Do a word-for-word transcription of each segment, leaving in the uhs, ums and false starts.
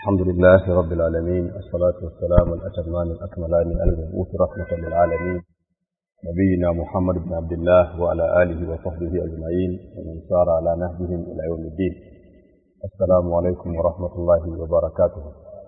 الحمد لله رب العالمين، الصلاة والسلام الأتمان الأكملان على المبعوث رحمة للعالمين نبينا محمد بن عبد الله وعلى آله وصحبه أجمعين ومن سار على نهجهم إلى يوم الدين. السلام عليكم ورحمة الله وبركاته.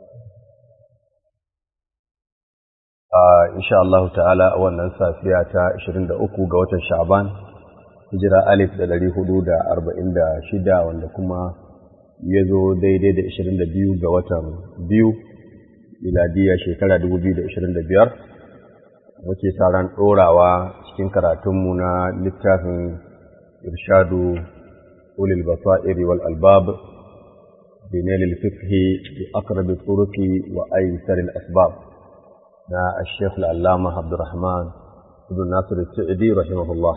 آه إن شاء الله تعالى أولا سافية عشرين دقيقة قوة شعبان hijira alif da ɗari hudu da arba'in da shida wanda kuma ya zo daidai da ashirin da biyu ga watan biyu miladiya shekara dubu biyu da ashirin da biyar muke sauran ɗorawa cikin karatunmu na littafin irshadu ulil basairi wal albab بنيل الفقه بأقرب الطرق وأيسر الأسباب نا الشيخ العلامة عبد الرحمن بن ناصر السعدي رحمه الله.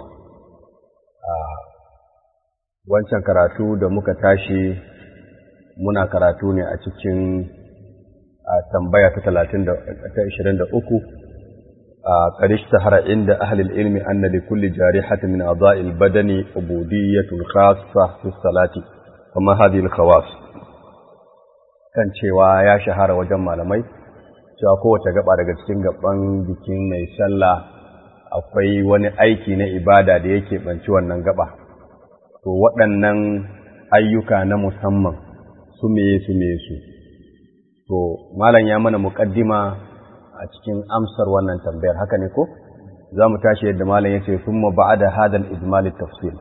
wancan karatu da muka tashi muna karatu ne a cikin tambaya ta talatin da ashirin da uku a qarish tahara inda ahli ilmi anna li kulli jarihatin min a'dha'il badani ubudiyyatun khassa fi salati kama hadhihi al-khawas, kan cewa ya shahara wajen malamai cewa kowace gaba daga cikin gaban jikin mai sallah akwai wani aiki na ibada da yake banci wannan gaba. To waɗannan ayyuka na musamman su meye su meye su. To malam ya mana muƙaddima a cikin amsar wannan tambayar, haka ne ko? Za mu tashi yadda malam ya ce summa ba'da hadha al-ijmal at-tafsil.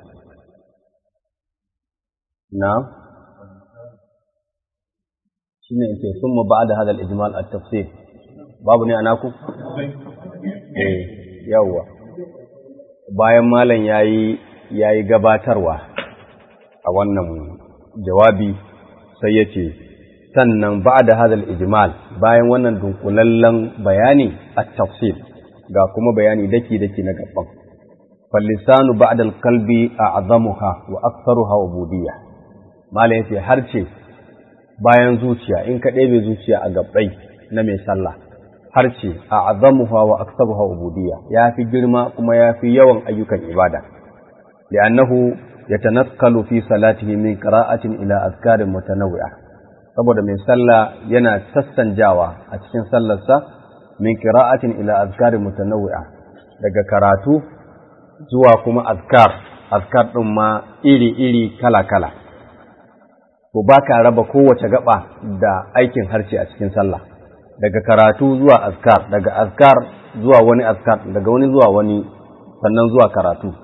Na? Shine yake summa ba'da hadha al-ijmal at-tafsil. Babu ne anaku? Eh, yawwa. Bayan malam yayi yayi gabatarwa a wannan jawabi sai ya ce sannan ba da hadal ijmal, bayan wannan dunkulallen bayani a tafsir ga kuma bayani daki-daki na gaban. fallisanu ba'da alqalbi a'zamuha wa aktharuha ubudiyya. mala yace harce bayan zuciya, in ka ɗebe zuciya a gabbai na mai sallah, harce a'zamuha wa aktharuha ubudiyya, yafi girma kuma yafi yawan ayyukan ibada. li'annahu yatanakkalu fi salatihi min qira'atin ila azkarin mutanawwi'a, saboda mai sallah yana sassanjawa a cikin sallarsa min qira'atin ila azkarin mutanawwi'a, daga karatu zuwa kuma azkar, azkar din ma iri-iri kala-kala. To baka raba kowace gaba da aikin harshe a cikin sallah, daga karatu zuwa azkar, daga azkar zuwa wani azkar, daga wani zuwa wani, sannan zuwa karatu.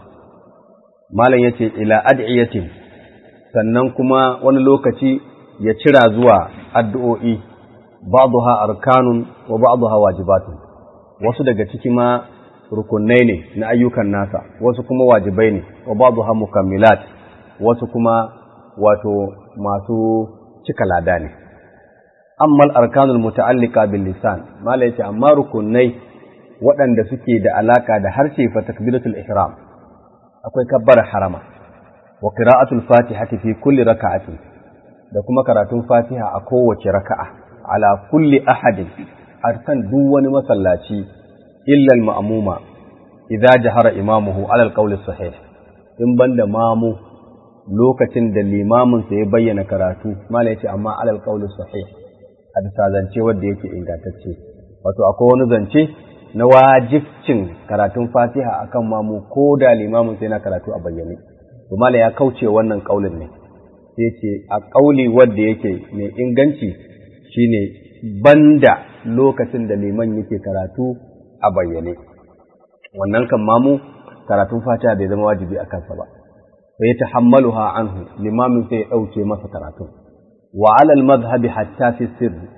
malam yace ila ad'iyatin, sannan kuma wani lokaci ya cira zuwa addu'o'i, ba'daha arkanun wa ba'daha wajibatun, wasu daga ciki ma rukunai ne na ayyukan nasa, wasu kuma wajibai ne, wa ba'daha mukammilat, wasu kuma wato masu cika lada ne. amma al-arkanul muta'alliqa bil lisan, malam yace amma rukunai waɗanda suke da alaka da harshe fa takbiratul ihram, akwai kabbar harama, wa qira'atul fatihati fi kulli raka'atin, da kuma karatun fatiha a kowace raka'a, ala kulli ahadin, akan duk wani masallaci, illa al-ma'muma idza jahara imamuhu ala al-qawl as-sahih, in banda mamu lokacin da limamin sa ya bayyana karatu, mala yace amma ala al-qawl as-sahih, a bisa zance wanda yake ingantacce. Wato akwai wani zance na wajibcin karatun fatiha akan mamu ko da limamin sai na karatu a bayyane, to mala ya kauce wannan kaulin ne, sai ce a kauli wanda yake mai inganci shine banda lokacin da liman yake karatu a bayyane, wannan kan mamu karatun fatiha bai zama wajibi a kansa ba, sai ta hammaluha anhu, limamin sai ya dauke masa karatu. wa ala al-madhhabi hatta fi sirri,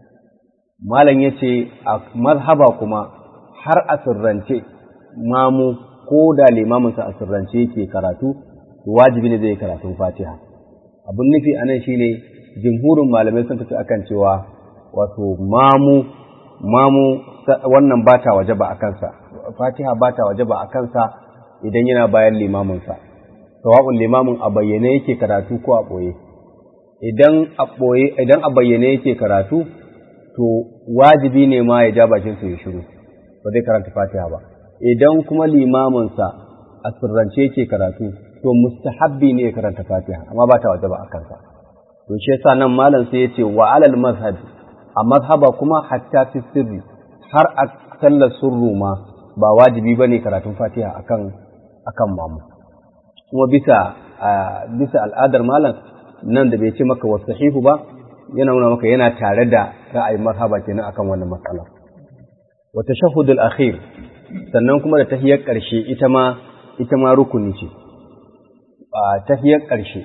malam yace a mazhaba kuma har a sirrance mamu ko da limaminsa a sirrance yake karatu, wajibi ne zai karatun fatiha. abin nufi anan shine jumhurin malamai sun tafi akan cewa wato mamu mamu wannan bata wajaba a kansa, fatiha bata wajaba a kansa idan yana bayan limaminsa, sawa'un limamin a bayyane yake karatu ko a boye. idan a boye idan a bayyane yake karatu, to wajibi ne ma ya ja bakin sa ya shiru, ba zai karanta fatiha ba. idan kuma limaminsa a sirrance yake karatu, to mustahabbi ne ya karanta fatiha, amma ba ta wajaba a kansa. to shi yasa nan malam sai yace wa alal mazhab a mazhaba kuma hatta fi sirri har a sallar surru ma ba wajibi bane karatun Fatiha akan akan mamu kuma bisa bisa al'adar malam nan da bai ce maka wasahihu ba yana nuna maka yana tare da ra'ayin mazhaba kenan akan wannan matsala wa tashahhudul akhir sannan kuma da tahiyyar ƙarshe ita ma ita ma rukuni ce tahiyyar ƙarshe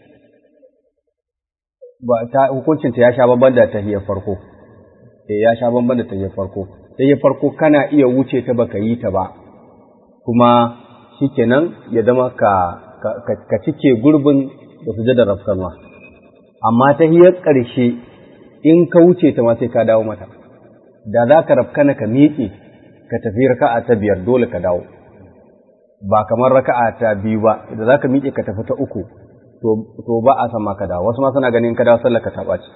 ba ta hukuncin ta ya sha bamban da tahiyyar farko eh ya sha bamban da tahiyyar farko tahiyyar farko kana iya wuce ta baka yi ta ba kuma shikenan ya zama ka ka cike gurbin da sujudar rafkanwa amma tahiyyar ƙarshe in ka wuce ta ma sai ka dawo mata da za ka rafkana ka miƙe ka tafi raka'a ta biyar dole ka dawo ba kamar raka'a ta biyu ba da za ka miƙe ka tafi ta uku to ba a san ma ka dawo wasu ma suna ganin ka dawo sallar ka ta ɓaci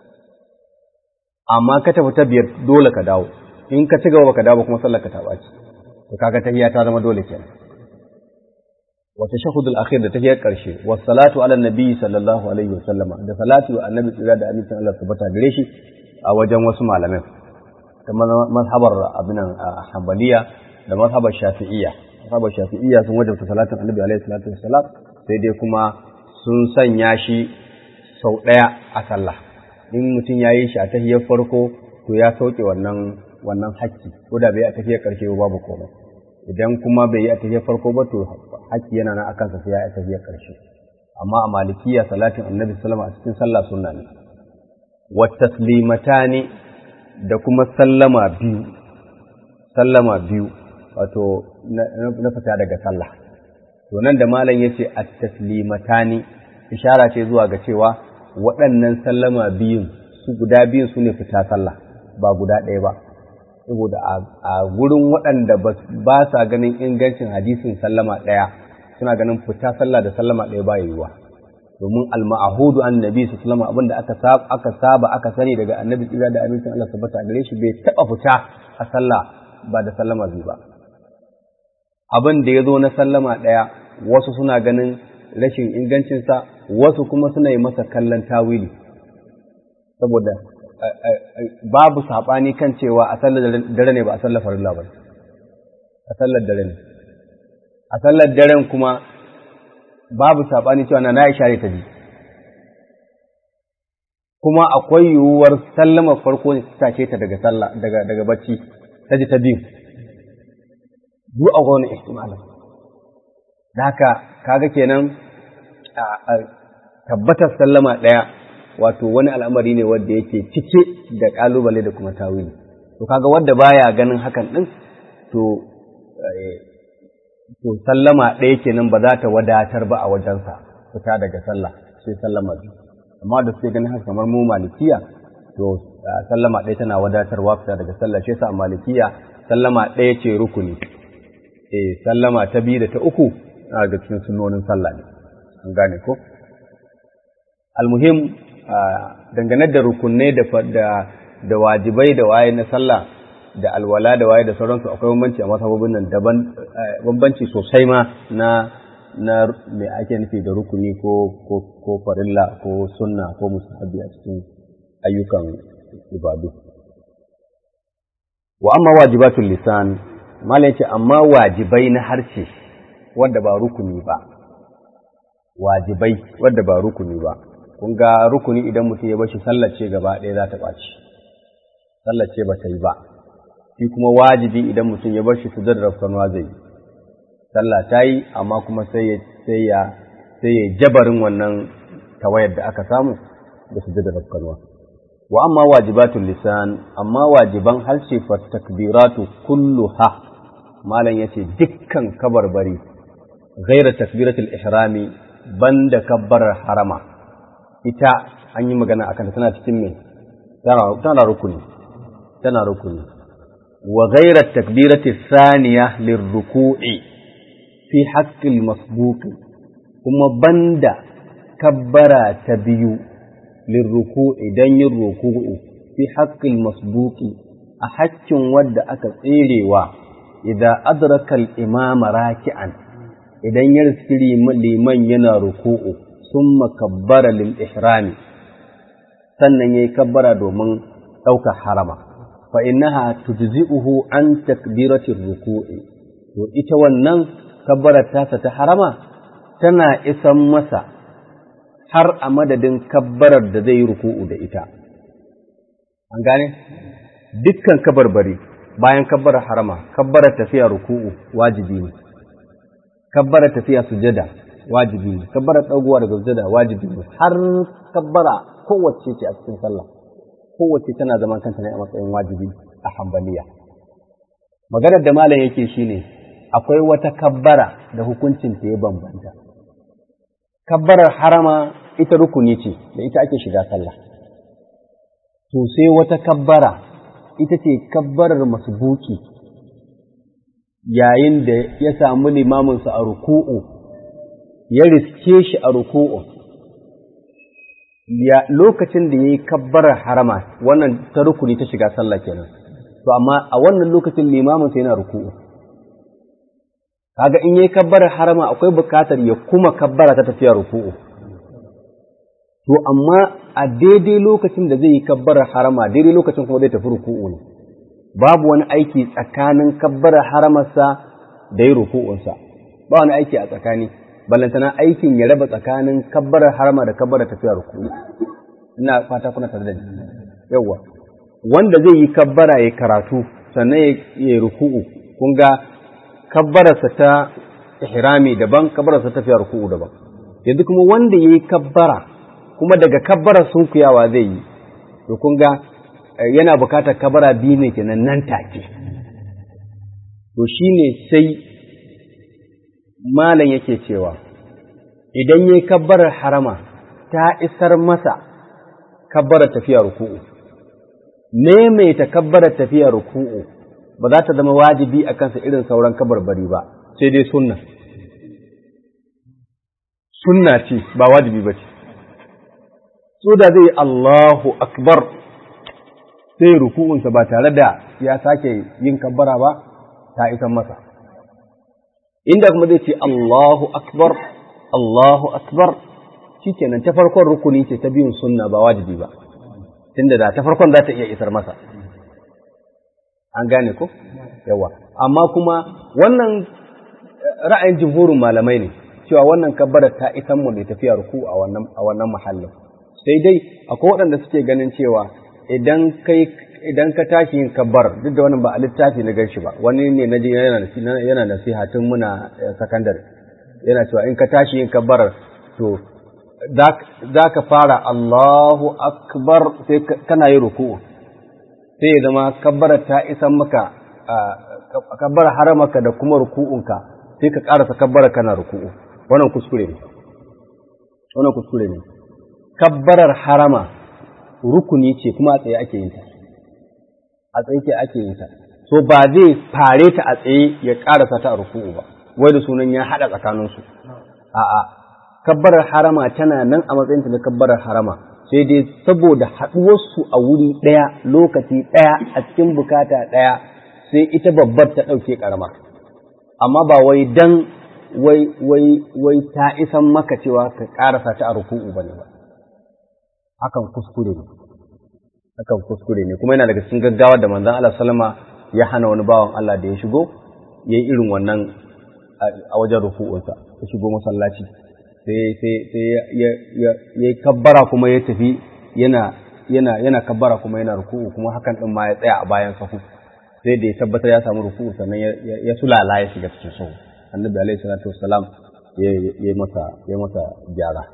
amma ka tafi ta biyar dole ka dawo in ka ci gaba ka dawo kuma sallar ka ta ɓaci to kaga tahiyya ta zama dole kenan wa tashahhudul akhir da tahiyyar karshe was salatu ala nabi sallallahu alaihi wasallam da salatu wa annabi tsira da amincin Allah subhanahu gare shi a wajen wasu malamai kamar mazhabar abinan hanbaliya da mazhabar shafi'iyya mazhabar shafi'iyya sun wajabta salatin annabi alaihi salatu wassalam sai dai kuma sun sanya shi sau ɗaya a sallah in mutum ya yi shi a tahiyar farko to ya sauke wannan wannan hakki ko da bai a tahiyar ƙarshe ba babu komai idan kuma bai yi a tahiyar farko ba to hakki yana nan akan sa sai ya yi a tahiyar ƙarshe amma a malikiya salatin annabi sallama a cikin sallah sunna ne wa taslimatani da kuma sallama biyu sallama biyu wato na fita daga sallah to nan da malam yace at-taslimatani ishara ce zuwa ga cewa waɗannan sallama biyun su guda biyun su ne fita sallah ba guda ɗaya ba saboda a gurin waɗanda ba sa ganin ingancin hadisin sallama ɗaya suna ganin fita sallah da sallama ɗaya ba yiwuwa domin al-ma'ahudu annabi sallallahu alaihi abinda aka saba aka saba aka sani daga annabi tsira da amincin Allah subhanahu gare shi bai taba fita a sallah ba da sallama biyu ba abin da yazo na sallama ɗaya wasu suna ganin rashin ingancinsa wasu kuma suna yi masa kallon tawili saboda babu saɓani kan cewa a sallar dare ne ba a sallar farilla ba a sallar dare ne a sallar daren kuma babu saɓani cewa na Aisha ne ta ji kuma akwai yiwuwar sallama farko ne ta ce ta daga sallah daga daga bacci ta ji ta biyu duk a wani ihtimalin da haka kaga kenan tabbatar sallama ɗaya wato wani al'amari ne wanda yake cike da ƙalubale da kuma tawili to kaga wanda baya ganin hakan ɗin to to sallama ɗaya kenan ba za ta wadatar ba a wajensa fita daga sallah sai sallama biyu amma da suke ganin haka kamar mu malikiya to sallama ɗaya tana wadatarwa fita daga sallah shi yasa malikiya sallama ɗaya ce rukuni eh sallama ta biyu da ta uku na ga cikin sunnonin sallah ne an gane ko almuhim dangane da rukunai da da wajibai da waye na sallah da alwala da waye da sauransu akwai bambanci a masababin nan daban bambanci sosai ma na na me ake nufi da rukuni ko ko ko farilla ko sunna ko mustahabi a cikin ayyukan ibadu wa amma wajibatul lisan malai ce amma wajibai na harshe wanda ba rukuni ba wajibai wanda ba rukuni ba kun ga rukuni idan mutum ya bashi sallace gaba ɗaya za ta ɓaci sallace ba ta yi ba shi kuma wajibi idan mutum ya bar shi sujud rafkanwa zai yi sallah ta yi amma kuma sai ya sai ya sai ya jabarin wannan tawayar da aka samu da sujud rafkanwa wa amma wajibatul lisan amma wajiban harshe fa takbiratu kulluha malan yace dukkan kabarbari ghaira takbiratul ihrami banda kabbarar harama ita an yi magana akan tana cikin me tana rukuni tana rukuni wa ghayra takbirati thaniya lirruku'i fi haqqil masbuq kuma banda kabbara ta biyu lirruku'i dan yin ruku'u fi haqqil masbuq a haƙƙin wadda aka tserewa idan adraka al-imam raki'an idan ya riski liman yana ruku'u summa kabbara lil ihrami sannan yayi kabbara domin ɗaukar harama fa innaha tujzi'uhu an takbiratir ruku'i to ita wannan kabbarar tasa ta harama tana isan masa har a madadin kabbarar da zai yi ruku'u da ita an gane dukkan kabarbari bayan kabbarar harama kabbarar tafiya ruku'u wajibi ne kabbarar tafiya sujada wajibi ne kabbarar dagowa daga sujada wajibi ne har kabbara kowace ce a cikin sallah kowace tana zaman kanta ne a matsayin wajibi a Hanbaliya maganar da malam yake shine akwai wata kabbara da hukuncin ta ya bambanta kabbarar harama ita rukuni ce da ita ake shiga sallah to sai wata kabbara ita ce kabbarar masbuki yayin da ya samu limaminsa a ruku'u ya riske shi a ruku'u ya lokacin da ya yi kabbarar harama wannan ta rukuni ta shiga sallah kenan to amma a wannan lokacin limaminsa yana ruku'u kaga in yayi kabbarar harama akwai bukatar ya kuma kabbara ta tafiya ruku'u to amma a daidai lokacin da zai yi kabbarar harama daidai lokacin kuma zai tafi ruku'u ne babu wani aiki tsakanin kabbarar haramarsa da yi ruku'unsa ba wani aiki a tsakani ballantana aikin ya raba tsakanin kabbarar harama da kabbarar tafiya ruku'u ina fata kuna tare da ni yawa wanda zai yi kabbara ya karatu sannan ya yi ruku'u kun ga kabbararsa ta ihrami daban kabbararsa ta tafiya ruku'u daban yanzu kuma wanda yayi kabbara kuma daga kabbarar sunkuyawa zai yi to kun ga yana bukatar kabbara biyu ne kenan nan take to shine sai malam yake cewa idan yayi kabbarar harama ta isar masa kabbarar tafiya ruku'u maimaita kabbarar tafiya ruku'u ba za ta zama wajibi a kansa irin sauran kabarbari ba sai dai sunna sunna ce ba wajibi ba ce so da zai Allahu akbar sai ruku'unsa ba tare da ya sake yin kabbara ba ta isan masa inda kuma zai ce Allahu akbar Allahu akbar shikenan ta farkon rukuni ce ta biyun sunna ba wajibi ba tunda da ta farkon za ta iya isar masa an gane ko yawa amma kuma wannan ra'ayin jumhurin malamai ne cewa wannan kabbara ta isan mu ne tafiya ruku a wannan a wannan mahallin sai dai akwai waɗanda suke ganin cewa idan kai idan ka tashi yin kabbar duk da wannan ba a littafi na ganshi ba wani ne naji yana yana nasiha tun muna secondary yana cewa in ka tashi yin kabbar to za ka fara Allahu akbar sai kana yi ruku'u sai ya zama kabbara ta isan maka kabbara haramaka da kuma ruku'unka sai ka karasa kabbara kana ruku'u wannan kuskure ne wannan kuskure ne kabbarar harama rukuni ce kuma a tsaye ake yin ta a tsaye ce ake yin ta so ba zai fare ta a tsaye ya karasa ta a ruku'u ba wai da sunan ya hada tsakaninsu a'a kabbarar harama tana nan a matsayinta na kabbarar harama sai dai saboda haɗuwarsu a wuri ɗaya lokaci ɗaya a cikin bukata ɗaya sai ita babbar ta ɗauke ƙarama amma ba wai dan wai wai wai ta isan maka cewa ka ƙarasa ta a ruku'u bane ba hakan kuskure ne hakan kuskure ne kuma yana daga cikin gaggawa da manzon Allah sallama ya hana wani bawan Allah da ya shigo yayi irin wannan a wajen ruku'unsa ya shigo masallaci sai ya kabbara kuma ya tafi yana yana yana kabbara kuma yana ruku'u kuma hakan din ma ya tsaya a bayan sahu sai da ya tabbatar ya samu ruku'u sannan ya sulala ya shiga cikin sahu annabi alaihi salatu wassalam ya ya masa ya masa gyara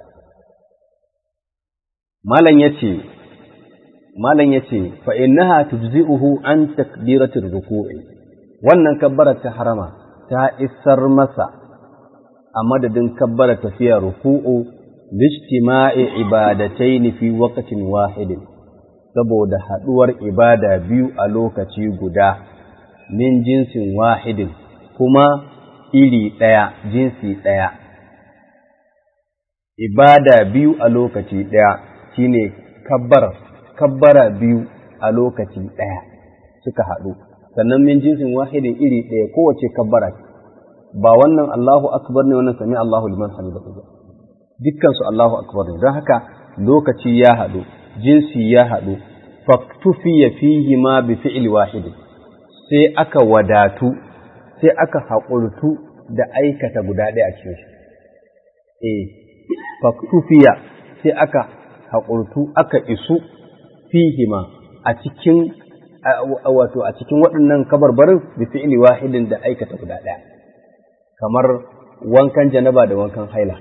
malam yace malam yace fa innaha tujzi'uhu an takbiratir ruku'i wannan kabbara ta harama ta isar masa a madadin kabbara tafiya ruku'u lijtima'i ibadatayn fi waqtin wahidin saboda haduwar ibada biyu a lokaci guda min jinsin wahidin kuma iri daya jinsi daya ibada biyu a lokaci daya shine kabbara kabbara biyu a lokaci daya suka hadu sannan min jinsin wahidin iri daya kowace kabbara ba wannan Allahu akbar ne wannan sami Allahu liman hamidahu ba dukkan su Allahu akbar ne don haka lokaci ya hadu jinsi ya haɗu faktufiya fihi ma bi fi'li wahid sai aka wadatu sai aka haƙurtu da aikata guda ɗaya a cikin shi eh faktufiya sai aka haƙurtu aka isu fihi ma a cikin wato a cikin waɗannan kabarbarin bi fi'li wahidin da aikata guda ɗaya kamar wankan janaba da wankan haila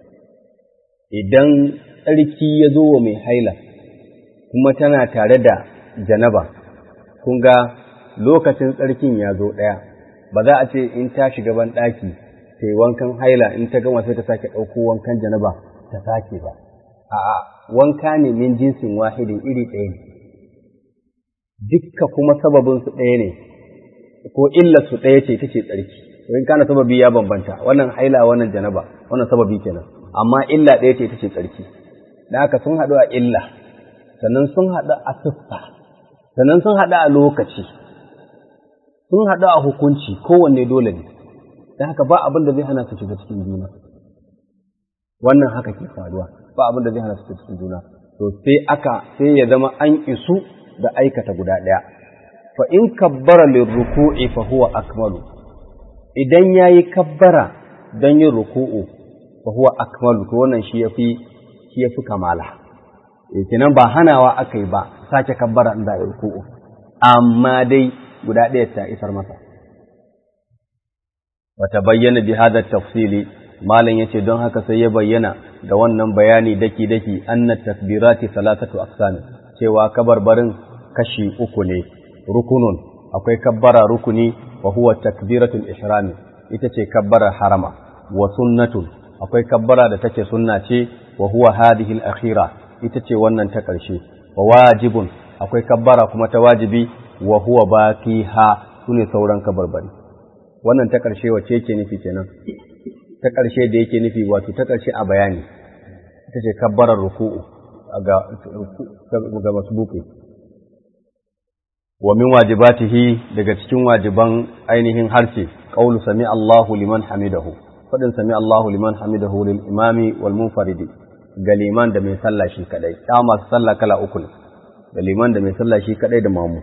idan tsarki ya zo wa mai haila kuma tana tare da janaba kun ga lokacin tsarkin ya zo ɗaya ba za a ce in ta shiga ban ɗaki ta yi wankan haila in ta gama sai ta sake ɗauko wankan janaba ta sake ba a'a wanka ne min jinsin wahidin iri ɗaya ne dukka kuma sababin su ɗaya ne ko illar su ɗaya ce take tsarki in kana sababi ya bambanta wannan haila wannan janaba wannan sababi kenan amma illa ɗaya ce take tsarki da haka sun haɗu a illa sannan sun haɗu a siffa sannan sun haɗu a lokaci sun haɗu a hukunci kowanne dole ne da haka ba abin da zai hana su shiga cikin juna wannan haka ke faruwa ba abin da zai hana su shiga cikin juna to sai aka sai ya zama an isu da aikata guda ɗaya fa in kabbara lirruku'i fa huwa akmalu idan yayi kabbara dan yin ruku'u fa huwa akmalu to wannan shi yafi shi yafi kamala eh kenan ba hanawa akai ba sake kabbara inda ya ruku'u amma dai guda ɗaya ta isar masa wata bayyana bi hada tafsili malam yace don haka sai ya bayyana da wannan bayani daki daki anna takbirati salatatu aqsam cewa kabarbarin kashi uku ne rukunun akwai kabbara rukuni wa huwa takbiratul ihram ita ce kabbara harama wa sunnatun akwai kabbara da take sunna ce wa huwa hadhihi al-akhira ita ce wannan ta ƙarshe wa wajibun akwai kabbara kuma ta wajibi wa huwa baqiha sune sauran kabarbari wannan ta ƙarshe wace yake nufi kenan ta ƙarshe da yake nufi wato ta ƙarshe a bayani ita ce kabbarar ruku'u ga ga masbuqi wa min wajibatihi daga cikin wajiban ainihin harshe qawlu sami Allahu liman hamidahu fadin sami Allahu liman hamidahu lil imami wal munfaridi ga liman da mai sallah shi kadai ta masu sallah kala uku ne da liman da mai sallah shi kadai da mamu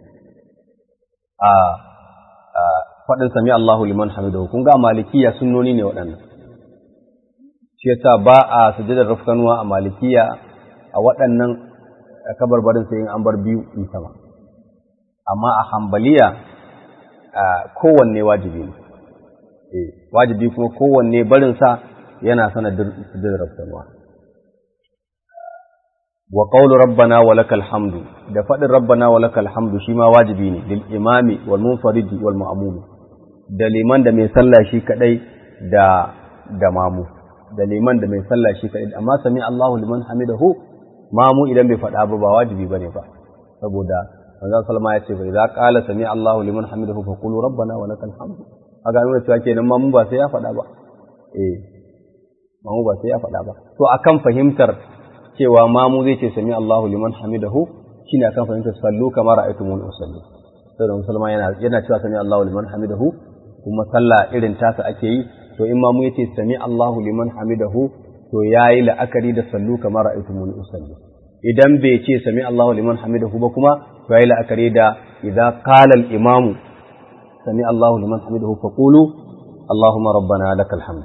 a fadin sami Allahu liman hamidahu kun ga malikiya sunnoni ne waɗannan shi yasa ba a sujudar rafkanuwa a malikiya a waɗannan kabarbarin sai in an bar biyu in sama amma a hambaliya kowanne wajibi ne wajibi kuma kowanne barinsa yana sanadin sujudar rafkanuwa wa qawlu rabbana wa lakal hamdu da faɗin rabbana wa lakal hamdu shi ma wajibi ne lil imami wal munfaridi wal ma'mum da liman da mai sallah shi kadai da da mamu da liman da mai sallah shi kadai amma sami Allahu liman hamidahu mamu idan bai faɗa ba ba wajibi bane ba saboda manzo sallama ya ce bai za qala sami Allahu liman hamidahu fa qulu rabbana wa lakal hamdu aga nuna cewa kenan mamu ba sai ya faɗa ba eh mamu ba sai ya faɗa ba to akan fahimtar cewa mamu zai ce sami Allahu liman hamidahu shine akan fahimtar sallu kama ra'aytumuni usalli saboda musulma yana yana cewa sami Allahu liman hamidahu kuma sallah irin tasa ake yi to in mamu yace sami Allahu liman hamidahu to yayi la'akari da sallu kama ra'aytumuni usalli idan bai ce sami Allahu liman hamidahu ba kuma to yayi la'akari da idza qala al-imam sami Allahu liman hamidahu faqulu Allahumma rabbana lakal hamd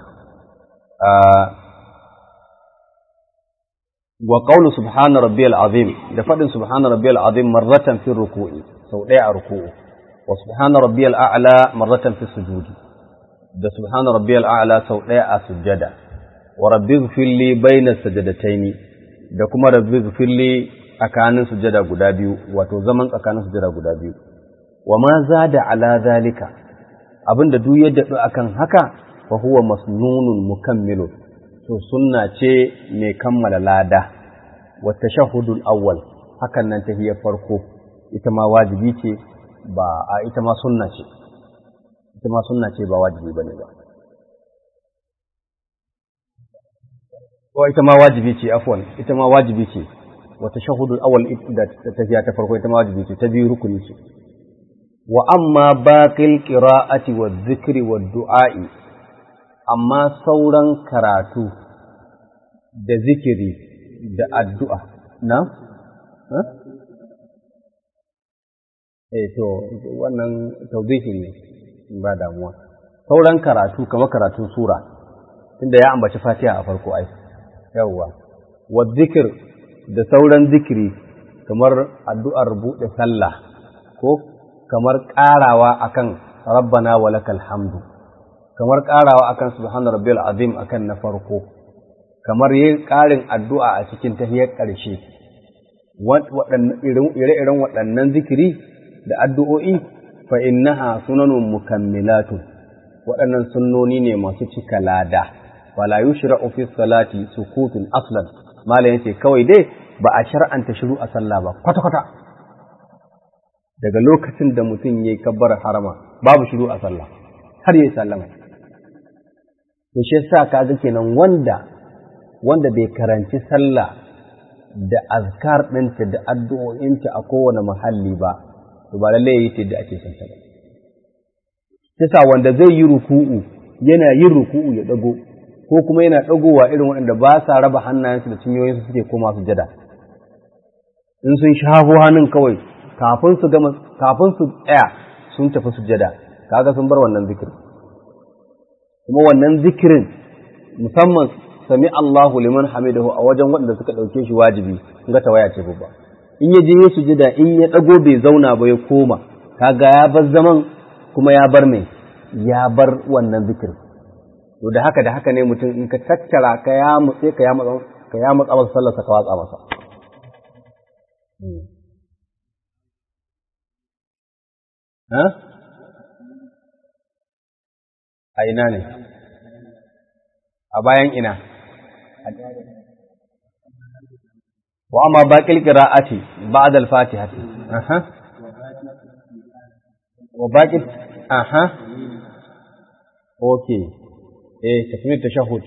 wa qawlu subhana rabbiyal azim da fadin subhana rabbiyal azim marratan fi ruku'i sau daya a ruku'u wa subhana rabbiyal a'la marratan fi sujudi da subhana rabbiyal a'la sau daya a sujjada wa rabbighfir li bayna sajadataini da kuma rabbighfir li tsakanin sujjada guda biyu wato zaman tsakanin sujjada guda biyu wa ma zada ala zalika abinda duk yadda akan haka fa huwa masnunun mukammilun to sunna ce mai kammala lada wa tashahhudul awwal hakan nan tahiyar farko ita ma wajibi ce ba a ita ma sunna ce ita ma sunna ce ba wajibi bane ba ko ita ma wajibi ce afwan ita ma wajibi ce wa tashahhudul awwal da tahiya ta farko ita ma wajibi ce ta biyu rukuni ce wa amma baqil qira'ati wa dhikri wa du'a'i amma sauran karatu da zikiri da addu'a na eh to wannan tawbihi ne ba damuwa. Sauran karatu kamar karatun sura tunda ya ambaci Fatiha a farko ai yawwa wa zikir da sauran zikiri kamar addu'ar buɗe sallah ko kamar ƙarawa akan rabbana walakal hamdu kamar ƙarawa akan subhana rabbiyal azim akan na farko kamar yin ƙarin addu'a a cikin tahiyyar ƙarshe ire-iren waɗannan zikiri da addu'o'i fa innaha sunanun mukammilatu waɗannan sunnoni ne masu cika lada wala yushra'u fi salati sukutun aslan malam yace kawai dai ba a shar'anta shiru a sallah ba kwata-kwata daga lokacin da mutum yayi kabbar harama babu shiru a sallah har yayi sallama to shi yasa kaga kenan wanda wanda bai karanci sallah da azkar ɗinta da addu'o'inta a kowane muhalli ba to ba lalle yayi ta da ake son ta ba yasa wanda zai yi ruku'u yana yin ruku'u ya dago ko kuma yana dagowa irin waɗanda ba sa raba hannayensu da cinyoyinsu suke koma sujada in sun shafo hannun kawai kafin su gama kafin su tsaya sun tafi sujada kaga sun bar wannan zikirin kuma wannan zikirin musamman sami Allahu liman hamidahu a wajen waɗanda suka ɗauke shi wajibi kun ga tawaya ce babba in ya je ya sujada in ya dago bai zauna ba ya koma kaga ya bar zaman kuma ya bar mai ya bar wannan zikirin to da haka da haka ne mutum in ka tattara ka ya mutse ka ya matsa ka ya matsa masa sallar ka watsa masa ha a ina ne a bayan ina wa amma baqil qira'ati ba'da al-fatihati aha wa baqil aha okay eh takmir tashahhud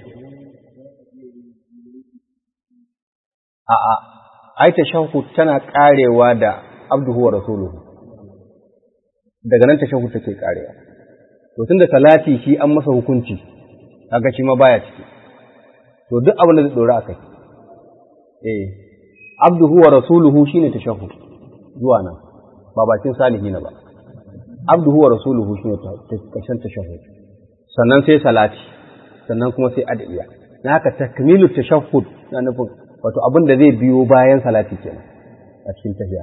a a ai tashahhud tana karewa da abduhu wa rasuluhu daga nan tashahhud take karewa to tunda salati shi an masa hukunci kaga shi ma baya ciki to duk abin da zai dora akai eh abduhu wa rasuluhu shine tashahhud zuwa nan ba bakin salihina ba abduhu wa rasuluhu shine kashin tashahhud sannan sai salati sannan kuma sai addu'a na haka takmilu tashahhud na nufin wato abin da zai biyo bayan salati kenan a cikin tahiyya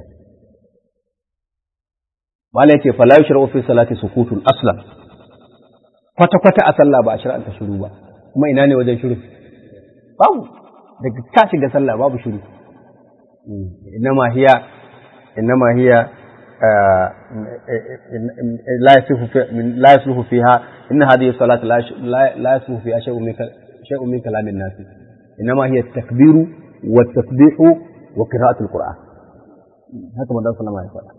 malai yake fala yushra'u fi salati sukutun aslan kwata kwata a sallah ba a shar'anta shiru ba kuma ina ne wajen shiru babu daga ta shiga sallah babu shiru inma hiya inma hiya لا يصلح في لا يصلح فيها إن هذه الصلاة لا لا يصلح فيها شيء من شيء من كلام الناس إنما هي التكبير والتسبيح وقراءة القرآن هكذا ما صلى الله عليه وسلم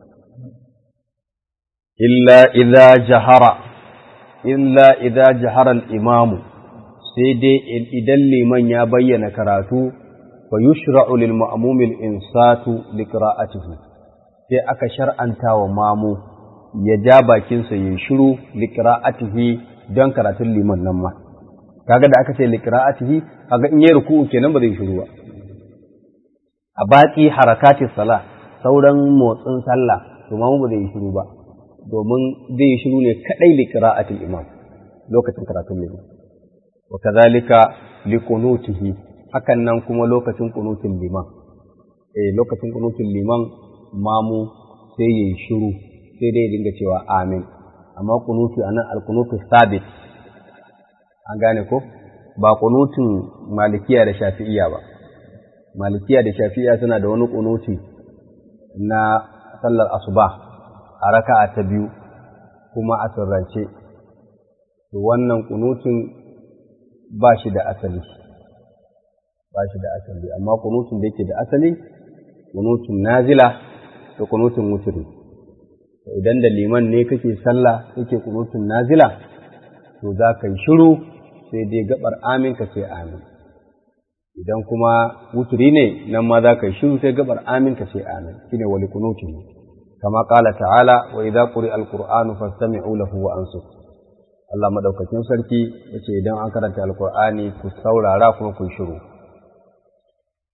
إلا إذا جهر إلا إذا جهر الإمام سيدي إذا لمن يبين كراته فيشرع للمأموم الإنصات لقراءته sai aka shar'anta wa mamu ya ja bakinsa ya shiru liqra'atihi don karatun liman nan ma kaga da aka ce liqra'atihi kaga in yayi ruku'u kenan ba zai shiru ba a baki harakati salah sauran motsin sallah to mamu ba zai shiru ba domin zai shiru ne kadai liqra'atil imam lokacin karatun liman wa kadhalika liqunutihi hakan nan kuma lokacin kunutin liman eh lokacin kunutin liman mamu sai ya yi shiru sai dai dinga cewa amin amma kunutu a nan alkunutu sabit an gane ko ba kunutun malikiya da shafi'iya ba malikiya da shafi'iya suna da wani kunuti na sallar asuba a raka'a ta biyu kuma a sirrance to wannan kunutun ba shi da asali ba shi da asali amma kunutun da yake da asali kunutun nazila da kunutun wuturi idan da liman ne kake sallah kake kunutun nazila to za ka yi shiru sai dai gabar amin ka ce amin idan kuma wuturi ne nan ma za ka yi shiru sai gabar amin ka ce amin shine wali kunutin kama qala ta'ala wa idza quri'a al-qur'anu fastami'u lahu wa ansitu Allah madaukakin sarki yace idan an karanta al-qur'ani ku saurara kuma ku shiru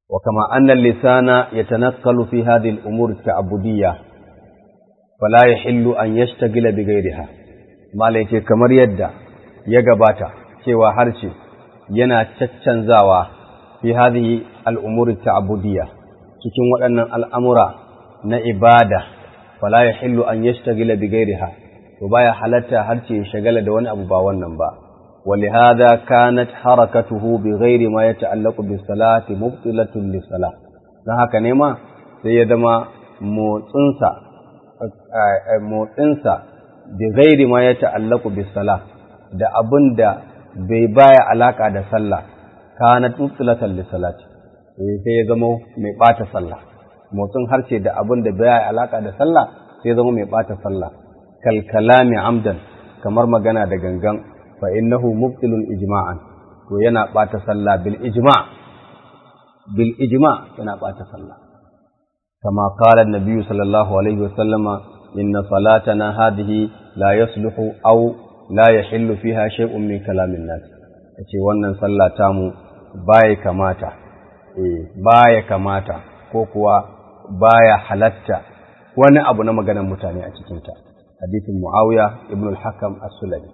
وكما أن اللسان يتنقل في هذه الأمور التعبدية فلا يحل أن يشتغل بغيرها ما ليك كمر يدى يغباتا cewa harshe yana caccanzawa fi hadhihi al-umur at-ta'budiyya cikin waɗannan al'amura na ibada fala yahillu an yashtagila bi ghairiha to baya halatta harshe ya shagala da wani abu ba wannan ba ولهذا كانت حركته بغير ما يتعلق بالصلاة مبطلة للصلاة dan haka ne ma sai ya zama motsinsa motsinsa bi ghairi ma yata'allaqu bis salah da abinda bai baya alaka da sallah kanat mubtilatan lis salati sai ya zama mai bata sallah motsin harshe da abinda baya alaka da sallah sai ya zama mai bata sallah kal kalami amdan kamar magana da gangan fa innahu mubtilun ijma'an to yana bata sallah bil ijma' bil ijma' yana bata sallah kama qala an-nabiy sallallahu alaihi wasallam inna salatana hadhihi la yasluhu aw la yahillu fiha shay'un min kalamin nas yace wannan sallah ta mu baya kamata eh baya kamata ko kuwa baya halatta wani abu na maganar mutane a cikin ta hadisin muawiya ibn al-hakam as-sulami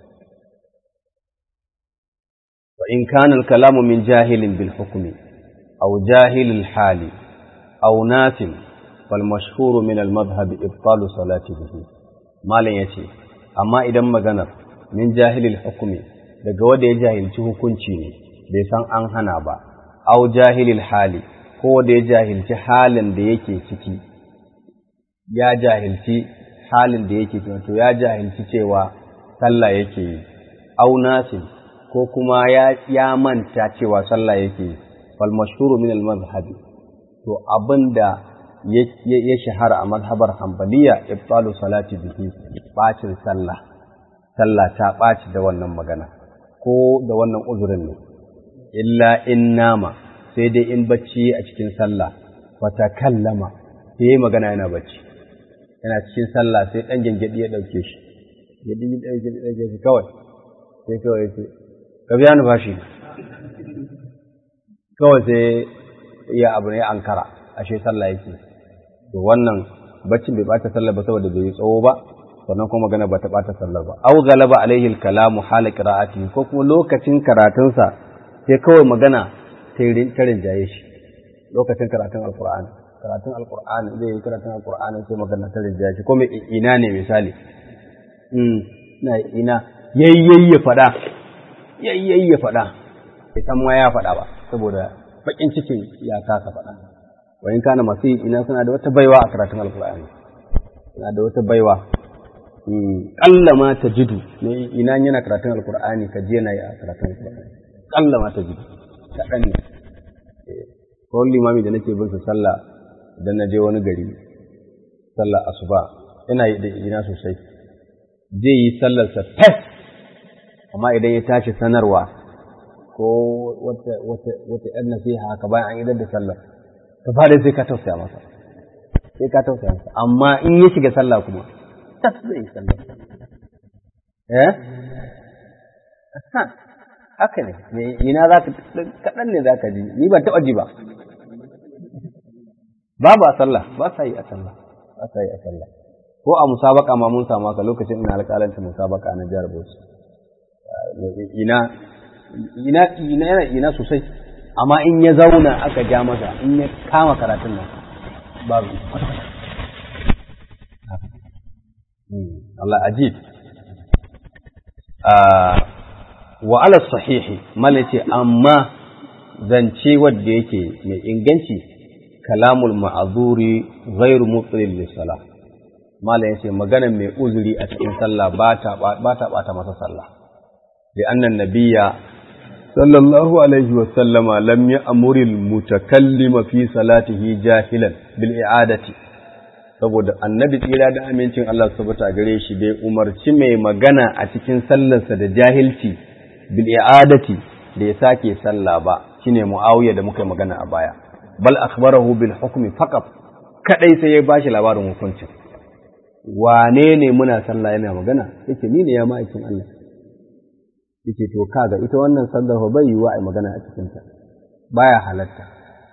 وإن كان الكلام من جاهل بالحكم أو جاهل الحال أو ناس فالمشهور من المذهب إبطال صلاته ما لن يتي أما إذا مغنر من جاهل الحكم daga wanda ya jahilci hukunci ne bai san an hana ba au jahilil hali ko da ya jahilci halin da yake ciki ya jahilci halin da yake ciki to ya jahilci cewa sallah yake yi au nasin ko kuma ya, ya manta cewa sallah yake fal mashhuru min al mazhabi to abinda ya, ya, ya shahara a mazhabar hanbaliya ibtalu salati bihi bacin sallah sallah ta baci da wannan magana ko da wannan uzurin ne illa in nama sai dai in bacci a cikin sallah fa takallama sai magana yana bacci yana cikin sallah sai dan gengedi ya dauke shi ya dinga dauke shi kawai sai kawai sai ka biya ni bashi kawai sai iya abu ne ankara ashe sallah yake to wannan baccin bai bata sallah ba saboda bai yi tsawo ba sannan kuma magana ba ta bata sallah ba aw galaba alaihi alkalamu hala qira'ati ko kuma lokacin karatunsa sai kawai magana ta rinjaye shi lokacin karatun alqur'ani karatun alqur'ani zai yi karatun alqur'ani sai magana ta rinjaye shi ko mai ina ne misali mm na ina yayyayya fada yayyayi ya faɗa bai san ma ya faɗa ba saboda bakin cikin ya kasa faɗa wayin kana masu ina suna da wata baiwa a karatun alkur'ani suna da wata baiwa kalla ma tajidu ne ina yana karatun alkur'ani ka je na yi a karatun alkur'ani kalla ma tajidu kaɗan ne ko limami da nake bin sa sallah idan na je wani gari sallah asuba ina yi da ina sosai zai yi sallar sa fes amma idan ya tashi sanarwa ko wata wata wata ɗan nasiha haka bayan an idar da sallah ka fara sai ka tausaya masa sai ka tausaya masa amma in ya shiga sallah kuma tas zai yi sallah eh haka ne ina za ka kaɗan ne za ka ji ni ban taɓa ji ba babu a sallah ba sa yi a sallah ba sa yi a sallah ko a musabaka ma mun samu haka lokacin ina alƙalanta musabaka na jihar Bauchi ina ina ina yana ina sosai amma in ya zauna aka ja masa in ya kama karatun nan babu Allah ajib wa ala sahihi malace amma zance wanda yake mai inganci kalamul ma'zuri ghairu mubtil lis salah mala yace magana mai uzuri a cikin sallah ba ta ba ta bata masa sallah لأن النبي صلى الله عليه وسلم لم يأمر المتكلم في صلاته جاهلا بالإعادة saboda annabi tsira da amincin Allah subhanahu wa gare shi bai umarci mai magana a cikin sallarsa da jahilci bil i'adati da ya sake sallah ba shine Muawiya da muka magana a baya bal akhbarahu bil hukmi faqat kadai sai ya bashi labarin hukuncin wane ne muna sallah yana magana yace ni ne ya ma'aikin Allah yace to kaga ita wannan sallar ba bai yiwa ai magana a cikin ta baya halatta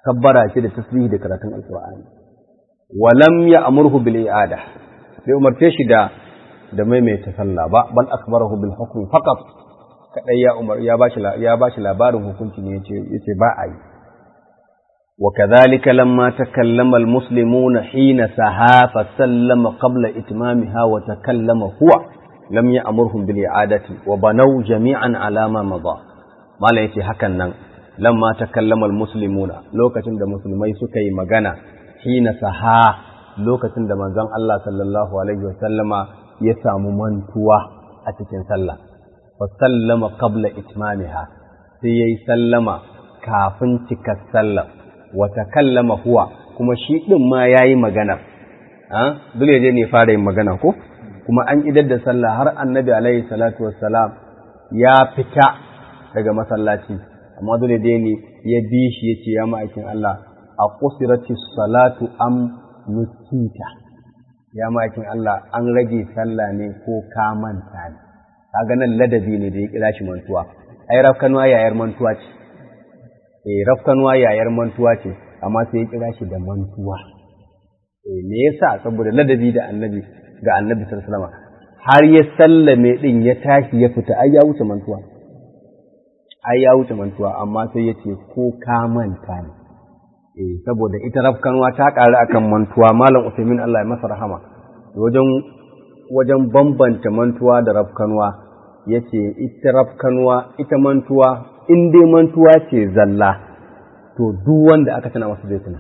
kabbara ce da tasbihi da karatun alqur'ani wa lam ya'murhu bil i'ada bai umarce shi da da maimaita sallah ba bal akbarahu bil hukm faqat kadai ya umar ya bashi ya bashi labarin hukunci ne yace yace ba a yi wa kadhalika lamma takallama al muslimuna hina saha fa sallama qabla itmamiha wa takallama huwa lam ya'murhum bil i'adati wa banaw jami'an ala ma madha mala yace hakan nan lamma takallama al muslimuna lokacin da musulmai suka yi magana hina saha lokacin da manzon Allah sallallahu alaihi wasallama ya samu mantuwa a cikin sallah fa sallama qabla itmamiha sai yayi sallama kafin cikar sallah wa takallama huwa kuma shi din ma yayi magana ah dole ne fara yin magana ko kuma an idar da sallah har annabi alaihi salatu wassalam ya fita daga masallaci amma dole ne ya bi shi yace ya ma'aikin Allah a qusiratis salatu am nusita ya ma'aikin Allah an rage sallah ne ko ka manta ne kaga nan ladabi ne da ya kira shi mantuwa ai rafkanwa yayar mantuwa ce eh rafkanwa yayar mantuwa ce amma sai ya kira shi da mantuwa eh me yasa saboda ladabi da annabi ga annabi sallallahu alaihi wasallam har ya sallame din ya tashi ya fita ai ya wuce mantuwa ai ya wuce mantuwa amma sai ya ce ko ka manta ne eh saboda ita rafkanwa ta ƙaru akan mantuwa malam Usaimin Allah ya masa rahama wajen wajen bambanta mantuwa da rafkanwa yace ita rafkanwa ita mantuwa in dai mantuwa ce zalla to duk wanda aka tana masa zai tuna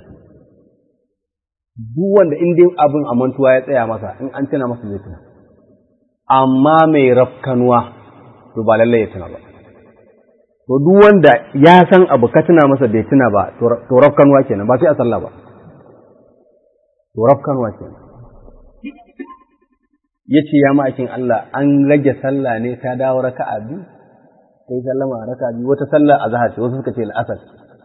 duk wanda in dai abin a mantuwa ya tsaya masa in an tana masa zai tuna amma mai rafkanwa to ba lalle ya tuna ba to duk wanda ya san abu ka tuna masa bai tuna ba to rafkanwa kenan ba sai a sallah ba to rafkanwa kenan yace ya ma'aikin Allah an rage sallah ne ta dawo raka'a biyu sai sallama raka'a biyu wata sallah azhar ce wasu suka ce al'asr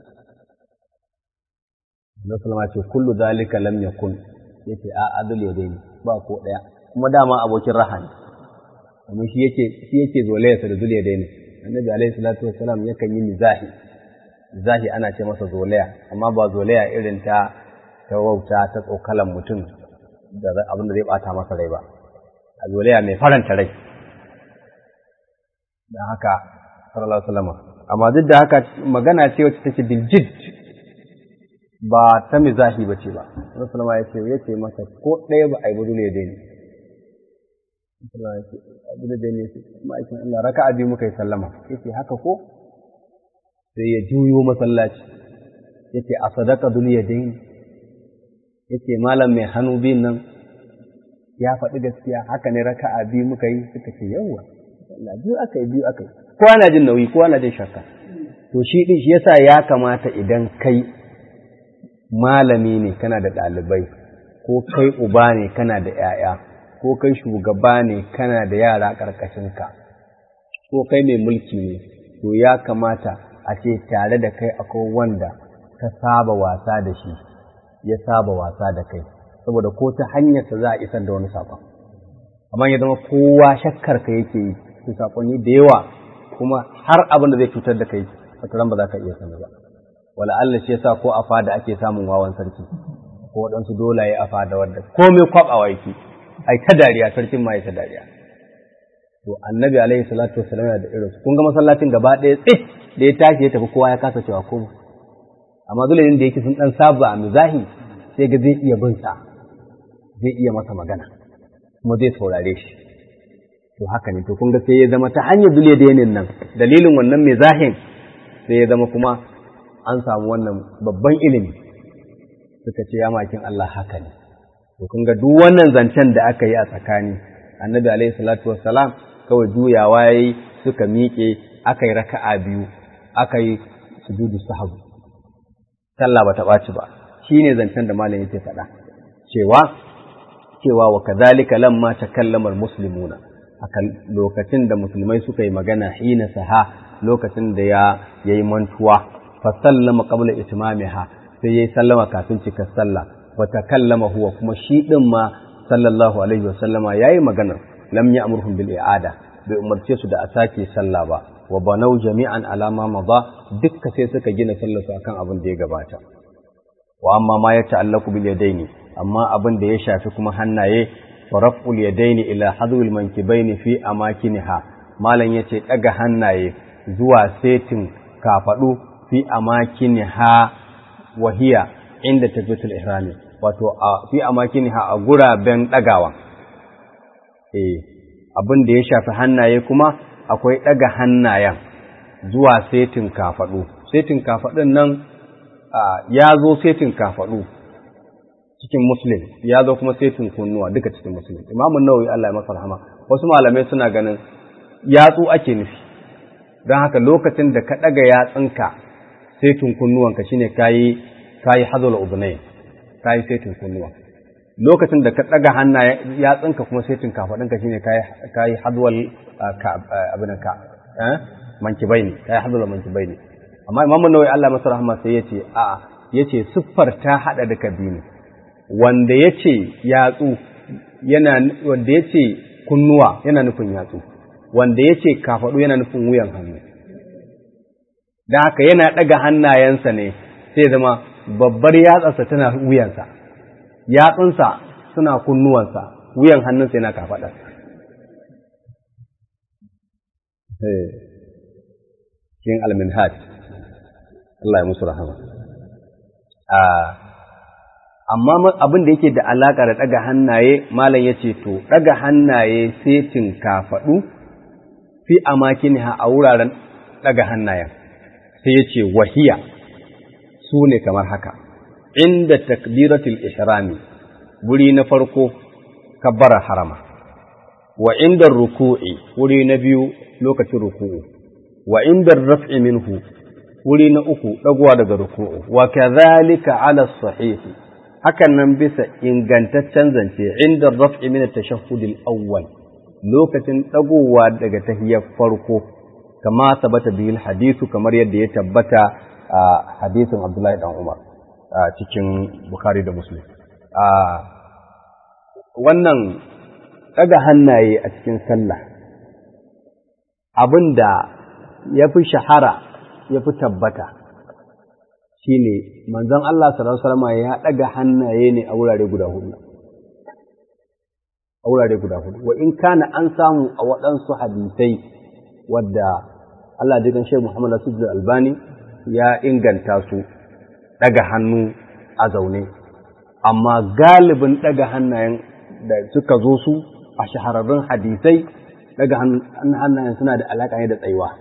Allah sallama ce kullu zalika lam yakun yace a adul yadaini ba ko daya kuma dama abokin raha ne amma shi yake shi yake zolayarsa da zul yadaini annabi alaihi salatu wassalam yakan yi mizahi mizahi ana ce masa zolaya amma ba zolaya irin ta ta wauta ta tsokalan mutum da abin da zai bata masa rai ba a zolaya mai faranta rai da haka sallallahu alaihi wasallam amma duk da haka magana ce wacce take bil jidd ba ta mizahi bace ba sallallahu alaihi wasallam ya ce masa ko ɗaya ba ai budu ne dai Allah ya ce abu da dai ne ma'aikin Allah raka'a biyu muka yi sallama yace haka ko sai ya juyo masallaci yace a sadaka dul yadain yace malam mai hannu biyun nan ya faɗi gaskiya haka ne raka'a biyu muka yi suka ce yawa Allah biyu aka yi biyu aka yi kowa na jin nauyi kowa na jin shakka to shi din shi yasa ya kamata idan kai malami ne kana da ɗalibai ko kai uba ne kana da ‘ya'ya ko kai shugaba ne kana da yara ƙarƙashinka ko kai mai mulki ne to ya kamata a ce tare da kai akwai wanda ka saba wasa da shi ya saba wasa da kai saboda ko ta hanyarsa za a isar da wani saƙon amma ya zama kowa shakkar ka yake yi to saƙonni da yawa kuma har abin da zai cutar da kai wata ba za ka iya sani ba wala Allah shi yasa ko a fada ake samun wawan sarki ko waɗansu dolaye a fada wadda komai kwaɓawa yake ai ta dariya sarkin ma ya ta dariya to annabi alaihi salatu wassalam yana da irin kun ga masallacin gaba ɗaya tsit da ya tashi ya tafi kowa ya kasa cewa komai amma dole ne da yake sun dan saba a mizahi sai ga zai iya bin sa zai iya masa magana kuma zai saurare shi to haka ne to kun ga sai ya zama ta hanyar dole da yanin nan dalilin wannan mizahin sai ya zama kuma an samu wannan babban ilimi suka ce ya makin Allah haka ne to kun ga duk wannan zancen da aka yi a tsakani annabi alaihi salatu wassalam kawai juyawa yayi suka miƙe aka yi raka'a biyu aka yi sujudu sahwi sallah bata ɓaci ba shine zancen da malam yake faɗa cewa cewa wa kadhalika lamma takallama almuslimuna akan lokacin da musulmai suka yi magana hina saha lokacin da ya yayi mantuwa fa sallama qabla itmamiha sai yayi sallama kafin cikar sallah wa takallama huwa kuma shi din ma sallallahu alaihi wa sallama yayi magana lam ya'murhum bil i'ada bai umarce su da a sake sallah ba wa banau jami'an alama madha dukka sai suka gina sallar su akan abin da ya gabata wa amma ma ya ta'allaku bil yadaini amma abin da ya shafi kuma hannaye wa raf'ul yadaini ila hadwil mankibaini fi amakiniha malan yace daga hannaye zuwa setin kafadu fi amakiniha wa hiya inda takbiratul ihrami wato fi amakiniha a guraben dagawa eh abin da ya shafi hannaye kuma akwai daga hannayen zuwa setin kafadu setin kafadun nan ya zo setin kafadu cikin muslim ya zo kuma setin kunnuwa duka cikin muslim imamun nawawi Allah ya masa rahama wasu malamai suna ganin yatsu ake nufi don haka lokacin da ka daga yatsunka setin kunnuwanka shine kayi kayi hadul udunay kayi setin kunnuwa lokacin da ka daga hannaye yatsunka kuma setin kafadunka shine kayi kayi hadwal abin ka eh mankibaini kayi hadwal mankibaini amma imamun nawawi Allah ya masa rahama sai yace a'a yace siffar ta hada da kabini wanda ya ce yatsu yana wanda ya ce kunnuwa yana nufin yatsu wanda ya ce kafaɗu yana nufin wuyan hannu da haka yana ɗaga hannayensa ne sai zama babbar yatsarsa tana wuyansa yatsunsa suna kunnuwansa wuyan hannunsa yana kafaɗarsa cikin alminhaj Allah ya musu rahama amma abin da yake da alaƙa da ɗaga hannaye malam ya ce to ɗaga hannaye setin kafaɗu fi amakiniha a wuraren ɗaga hannayen sai ya ce wahiya su ne kamar haka inda takbiratul ihrami wuri na farko kabbara harama wa inda ruku'i wuri na biyu lokacin ruku'u wa inda raf'i minhu wuri na uku ɗagowa daga ruku'u wa kadhalika ala sahihi hakan nan bisa ingantaccen zance inda raf'i min at-tashahhud al-awwal lokacin dagowa daga tahiyyar farko kama sabata bil hadithu kamar yadda ya tabbata a hadisin Abdullahi dan Umar a cikin Bukhari da Muslim a wannan daga hannaye a cikin sallah abinda yafi shahara yafi tabbata shine manzon Allah sallallahu alaihi wasallam ya daga hannaye ne a wurare guda hudu a wurare guda hudu wa in kana an samu a waɗansu hadisai wadda Allah jikan Sheikh Muhammad Nasir Albani ya inganta su daga hannu a zaune amma galibin daga hannayen da suka zo su a shahararrun hadisai daga hannayen suna da alaka ne da tsayuwa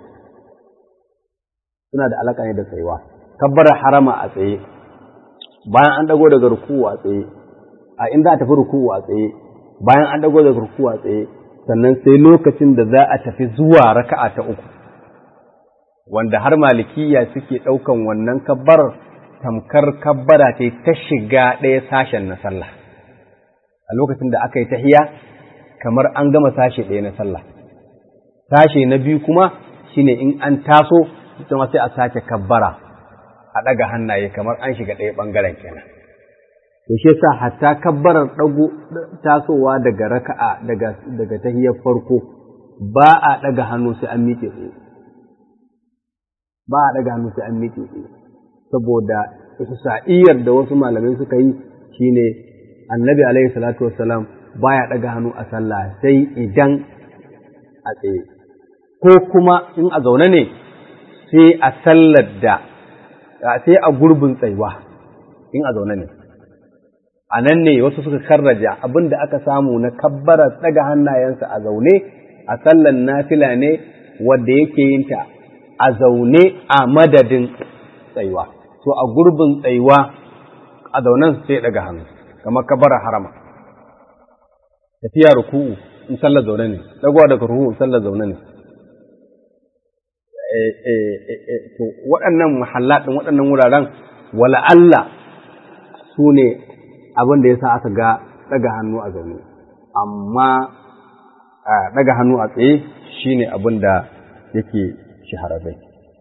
suna da alaka ne da tsayuwa kabbara harama a tsaye bayan an dago daga ruku'u a tsaye a inda a tafi ruku'u a tsaye bayan an dago daga ruku'u a tsaye sannan sai lokacin da za a tafi zuwa raka'a ta uku wanda har malikiya suke ɗaukan wannan kabbar tamkar kabbara ce ta shiga ɗaya sashen na sallah a lokacin da aka yi tahiya kamar an gama sashe ɗaya na sallah sashe na biyu kuma shine in an taso kuma sai a sake kabbara a ɗaga hannaye kamar an shiga ɗaya ɓangaren kenan to shi yasa hatta kabbarar ɗago tasowa daga raka'a daga daga tahiyar farko ba a ɗaga hannu sai an miƙe tsaye ba a ɗaga hannu sai an miƙe tsaye saboda ihsa'iyar da wasu malamai suka yi shine annabi alaihi salatu wassalam baya ɗaga hannu a sallah sai idan a tsaye ko kuma in a zaune ne sai a sallar da sai a gurbin tsayuwa in a zaune ne a nan ne wasu suka karraja abin da aka samu na kabbara daga hannayensa a zaune a sallan nafila ne wadda yake yin ta a zaune a madadin tsayuwa so a gurbin tsayuwa a zaunen sai daga hannu kamar kabbara harama tafiya ruku'u in sallar zaune ne dagowa daga ruku'u in sallar zaune ne to waɗannan mahallatin waɗannan wuraren wala Allah su ne abin da ya sa aka ga ɗaga hannu a zaune amma ɗaga hannu a tsaye shi ne abin da yake shahararrai.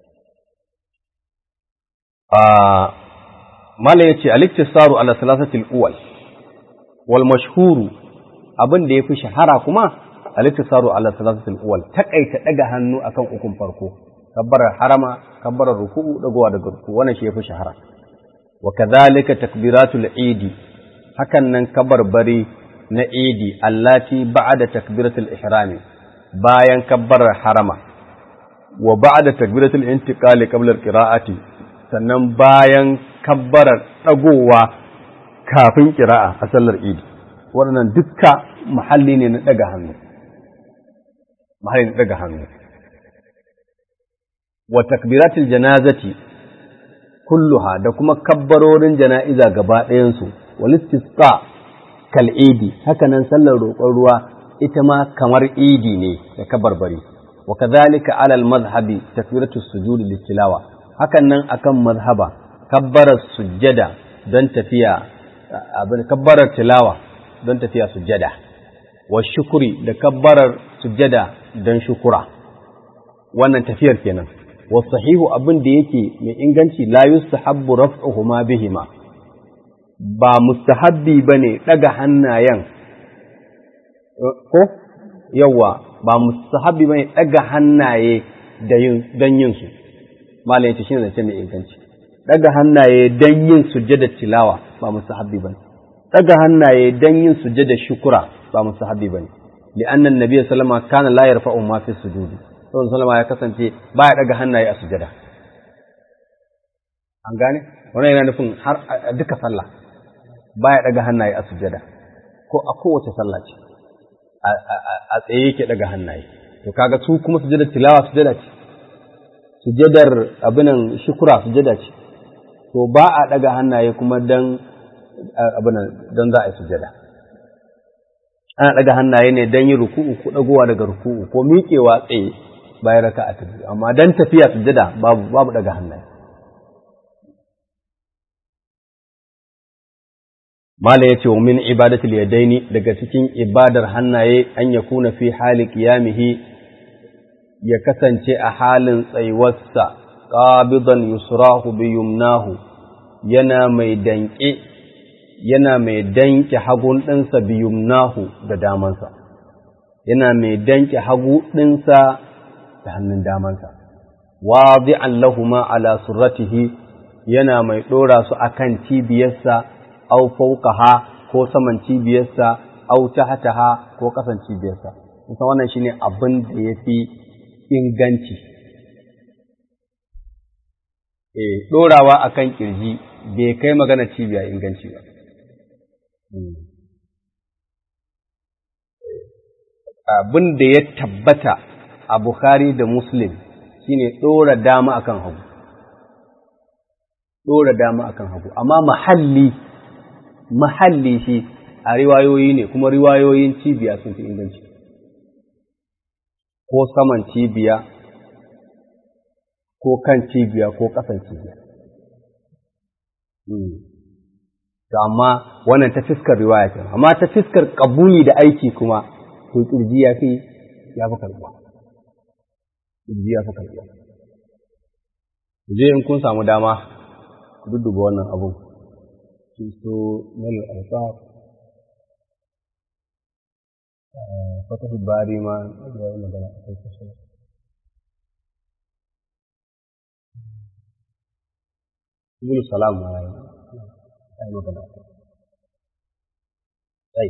Mala ya ce, Aliktisaru ala salasatil uwal, wal mashhuru abin da ya fi shahara kuma, Aliktisaru ala salasatil uwal, taƙaita ɗaga hannu akan ukun farko, kabbarar harama, kabbarar ruku'u, ɗagowa daga ruku'u, wannan shi ya fi shahara. wa kadhalika takbiratul idi hakan nan kabarbari na idi allati ba'da takbiratul ihrami bayan kabbarar harama wa ba'da takbiratul intiqali qabla alqira'ati sannan bayan kabbarar dagowa kafin qira'a a sallar idi wannan dukka mahalli ne na daga hannu mahalli na daga hannu wa takbiratul janazati kulluha da kuma kabbarorin jana'iza gaba ɗayan su wal istisqa kal idi hakanan sallar roƙon ruwa ita ma kamar idi ne da kabarbari wa kadhalika ala al madhhabi takbiratu sujudi litilawa hakan nan akan mazhaba kabbarar sujjada don tafiya abin kabbarar tilawa don tafiya sujjada wa shukuri da kabbarar sujjada don shukura wannan tafiyar kenan wa sahihu abin da yake mai inganci la yustahabbu raf'uhuma bihima ba mustahabbi bane daga hannayen ko yawa ba mustahabbi bane daga hannaye da yin dan yin su malai yace shine zance mai inganci daga hannaye dan yin sujjada tilawa ba mustahabbi bane daga hannaye dan yin sujjada shukura ba mustahabbi bane li'anna an-nabiy sallallahu alaihi wasallam kana la yarfa'u ma fi sujudi sallallahu alaihi ya kasance baya daga hannaye a sujjada an gane wannan yana nufin har a duka sallah baya daga hannaye a sujjada ko a kowace sallah ce a tsaye yake daga hannaye to kaga su kuma sujjadar tilawa sujjada ce sujjadar abinan shukura sujjada ce to ba a daga hannaye kuma dan abinan dan za a yi sujjada ana daga hannaye ne dan yin ruku'u ko dagowa daga ruku'u ko miƙewa tsaye bayan raka'a ta biyu amma dan tafiya sujjada babu babu daga hannaye mala yace wa min ibadatil yadaini daga cikin ibadar hannaye an yakuna fi hali qiyamihi ya kasance a halin tsayuwarsa qabidan yusrahu bi yumnahu yana mai danke yana mai danke hagun ɗinsa bi yumnahu da damansa yana mai danke hagu ɗinsa da hannun damansa wadi'an lahuma ala surratihi yana mai ɗora su akan cibiyarsa aw fawqaha ko saman cibiyarsa aw tahtaha ko kasan cibiyarsa kusa wannan shine abin da yafi inganci eh dorawa akan kirji bai kai magana cibiya inganci ba abin da ya tabbata a Bukhari da Muslim shine dora dama akan hagu dora dama akan hagu amma mahalli mahalli shi a riwayoyi ne kuma riwayoyin cibiya sun fi inganci ko saman cibiya ko kan cibiya ko ƙasan cibiya to amma wannan ta fiskar riwaya ce amma ta fiskar kabuli da aiki kuma to kirji ya fi ya fi karɓuwa kirji ya fi karɓuwa je in kun samu dama ku dudduba wannan abun so mil alfaq fatahul bari ma da yana magana a kai sosai ibn salam ma yayi ai magana a kai sai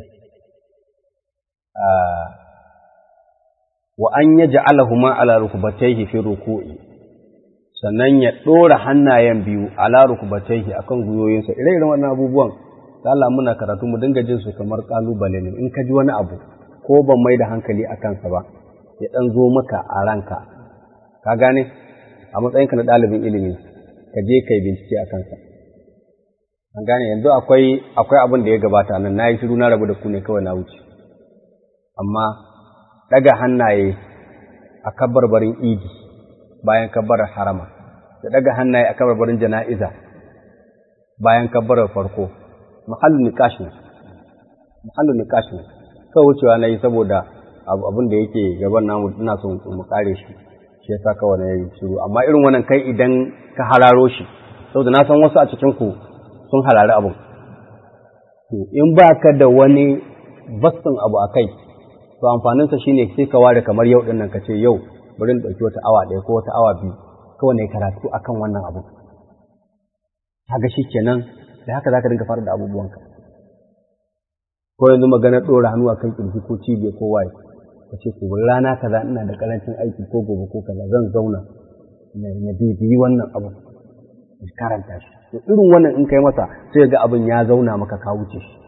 wa an yaj'alahuma ala rukbatayhi fi ruku'i sannan ya ɗora hannayen biyu ala rukubataihi akan gwiwoyinsa ire-iren wannan abubuwan ta Allah muna karatu mu dinga jin su kamar kalubale ne in ka ji wani abu ko ban mai da hankali a kansa ba ya dan zo maka a ranka ka gane a matsayinka na ɗalibin ilimi ka je kai bincike a kansa an gane yanzu akwai akwai abin da ya gabata nan nayi shiru na rabu da ku ne kawai na wuce amma daga hannaye a kabbarbarin idi bayan kabbarar harama da daga hannaye a kabbarbarin jana'iza bayan kabbarar farko mahallin nikash ne mahallin nikash ne kawai wucewa na yi saboda abin da yake gaban namu ina son mu kare shi shi yasa kawai na yi shiru amma irin wannan kai idan ka hararo shi saboda na san wasu a cikin ku sun harari abin to in ba ka da wani vastin abu a kai to amfaninsa shine sai ka ware kamar yau din nan ka ce yau bari in ɗauki wata awa ɗaya ko wata awa biyu kawai ne karatu akan wannan abu kaga shikenan da haka zaka dinga fara da abubuwanka ko yanzu maganar dora hannu akan kirji ko cibiya ko waye kace ko rana kaza ina da karancin aiki ko gobe ko kaza zan zauna na bibiyi wannan abu in karanta shi to irin wannan in kai masa sai ga abin ya zauna maka ka wuce shi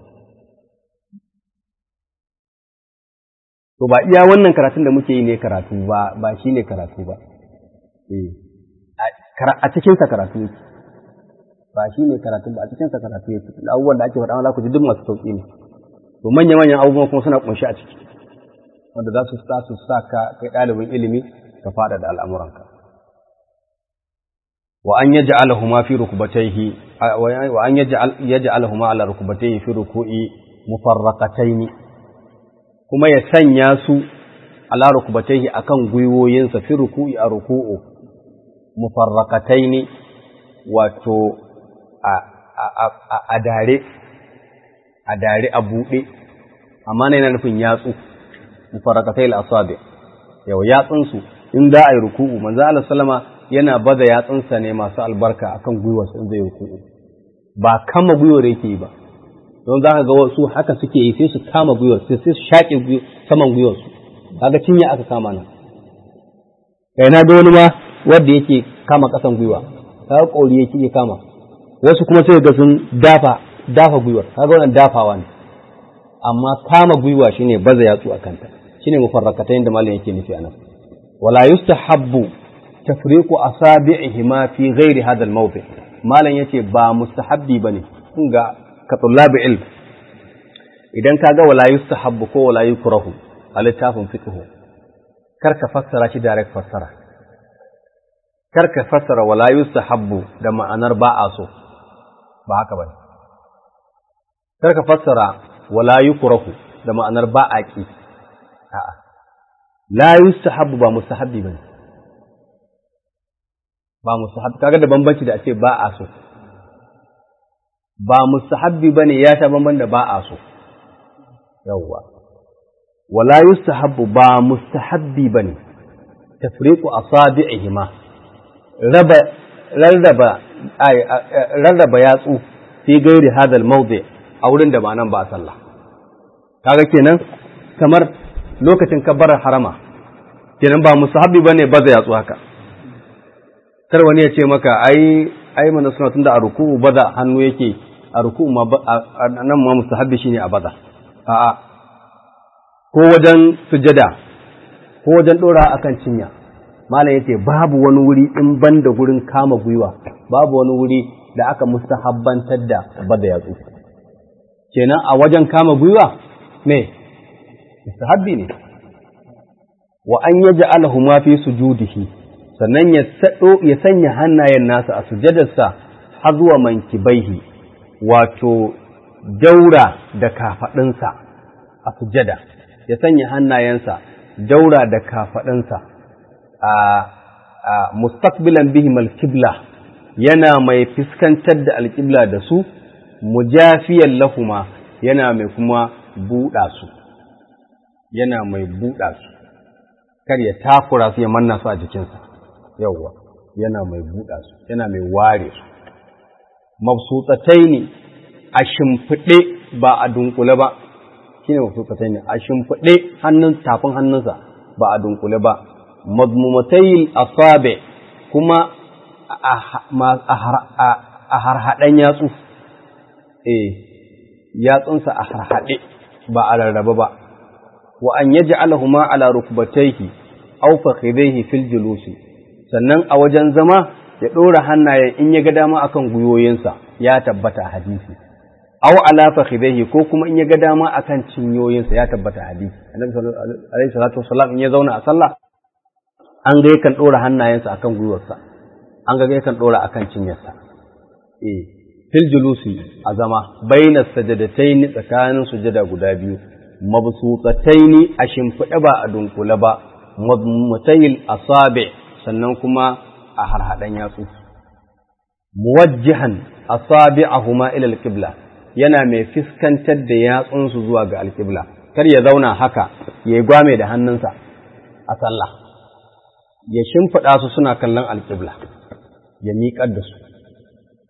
to ba iya wannan karatun da muke yi ne karatu ba ba shi ne karatu ba eh a cikin sa karatu yake ba shi ne karatu ba a cikin sa karatu yake abubuwan da ake faɗa wala ku ji duk masu sauki ne to manya manyan abubuwan kuma suna kunshi a ciki wanda za su sa su sa ka kai ɗalibin ilimi ka fada da al'amuranka wa an yaj'alahuma fi rukbatayhi wa an yaj'al yaj'alahuma ala rukbatayhi fi ruku'i mufarraqatayn kuma ya sanya su ala rukbatayhi akan gwiwoyinsa fi ruku'i a ruku'u mufarraqatayn wato a a a dare a dare a buɗe amma ne yana nufin yatsu mufarraqatayil asabi yau yatsunsu in za a yi ruku'u manzo Allah sallama yana bada yatsunsa ne masu albarka akan gwiwarsa in zai ruku'u ba kama gwiwar yake yi ba don za ka ga wasu haka suke yi sai su kama gwiwar sai su shaƙe saman gwiwarsu kaga cinya aka kama nan kai na da wani ma wanda yake kama ƙasan gwiwa kaga ƙori yake kama wasu kuma sai ga sun dafa dafa gwiwar kaga wannan dafawa ne amma kama gwiwa shine baza yatsu akan ta shine mufarraqatayn da malam yake nufi anan wala yustahabbu tafriqu asabi'ihima fi ghairi hadha al-mawdi' malam yace ba mustahabbi bane kun ga ka tullabi ilm idan kaga wala yustahabbu ko wala yukrahu a littafin fiqh kar ka fassara shi direct fassara kar ka fassara wala yustahabbu da ma'anar ba a so ba haka bane kar ka fassara wala yukrahu da ma'anar ba a ki a'a la yustahabbu ba mustahabbi bane ba mustahabbi kaga da bambanci da ace ba a so ba mustahabbi bane ya ta bamban da ba a so yawwa wala yustahabbu ba mustahabbi bane tafriqu asabi'ihima raba rarraba ay rarraba yatsu fi gairi hadal mawdi' a wurin da ba nan ba sallah kaga kenan kamar lokacin kabbarar harama kenan ba musahabi bane baza yatsu haka kar wani ya ce maka ai ai manzo suna tunda a ruku'u baza hannu yake a ruku'u ma nan ma musahabi shine a baza a'a ko wajen sujada ko wajen dora akan cinya malam yace babu wani wuri in banda gurin kama gwiwa babu wani wuri da aka mustahabbantar da baza yatsu kenan a wajen kama gwiwa me mustahabbi ne wa an yaj'alahu ma fi sujudihi sannan ya sado ya sanya hannayen nasa a sujadarsa har zuwa mankibaihi wato daura da kafadinsa a sujada ya sanya hannayensa daura da kafadinsa a, a mustaqbilan bihim al-qibla yana mai fiskantar da al-qibla da su mujafiyan lahuma yana mai kuma buɗa su yana mai buɗa su kar ya takura su ya manna su a jikinsa yawwa yana mai buɗa su yana mai ware su mabsutatai ne a shimfiɗe ba a dunkule ba shine mabsutatai ne a shimfiɗe hannun tafin hannunsa ba a dunkule ba madmumatai asabe kuma a harhaɗen yatsu eh yatsunsa a harhaɗe ba a rarraba ba wa an yaj'alahuma ala rukbatayhi aw fakhidayhi fil julusi sannan a wajen zama ya ɗora hannayen in ya ga dama akan gwiwoyinsa ya tabbata hadisi aw ala fakhidayhi ko kuma in ya ga dama akan cinyoyinsa ya tabbata hadisi annabi alaihi salatu wasallam in ya zauna a sallah an ga yakan ɗora hannayensa akan gwiwarsa an ga yakan ɗora akan cinyarsa eh fil julusi a zama baina sajadataini tsakanin sujada guda biyu mabsutataini a shimfiɗe ba a dunkule ba mutayil asabi sannan kuma a harhaɗan yatsu muwajjihan asabi'ahuma ila alqibla yana mai fiskantar da yatsunsu zuwa ga alqibla kar ya zauna haka ya gwame da hannunsa a sallah ya shimfiɗa su suna kallon alqibla ya miƙar da su